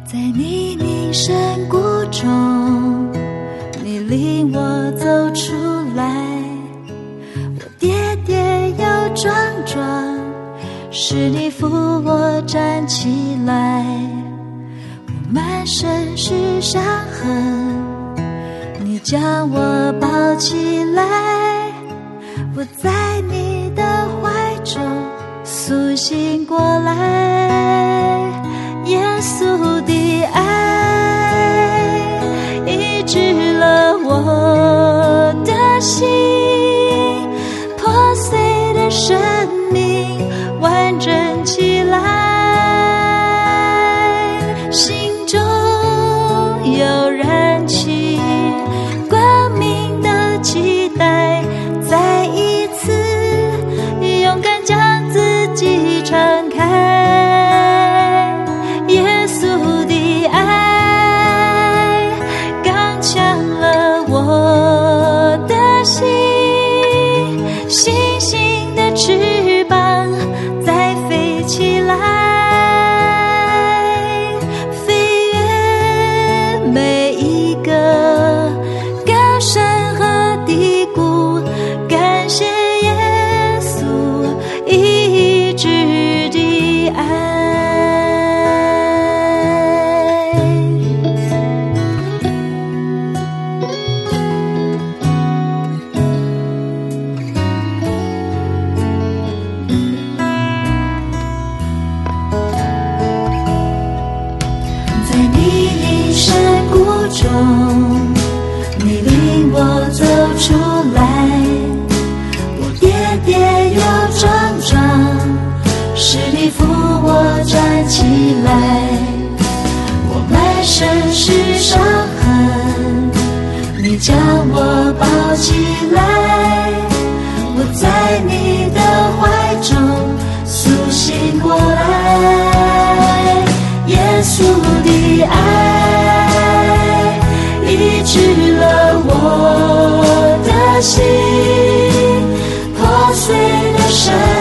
在泥泞深谷中，你领我走出来，我跌跌又撞撞，是你扶我站起来。我满身是伤痕，你将我抱起来，我在你的怀中苏醒过来。耶稣的爱医治了我的心，破碎的生命完整起来，心中有燃起光明的期待，再一次勇敢将自己敞开。耶稣的爱刚强了我的心，星星的翅膀再飞起来，飞越每一个高山和低谷，感谢耶稣医治的爱。在泥泞深谷中，你领我走出来，我跌跌又撞撞，是你扶我站起来。我满身是伤痕，你将我抱起来，我在你的怀中苏醒过来。耶稣的爱医治了我的心，破碎的生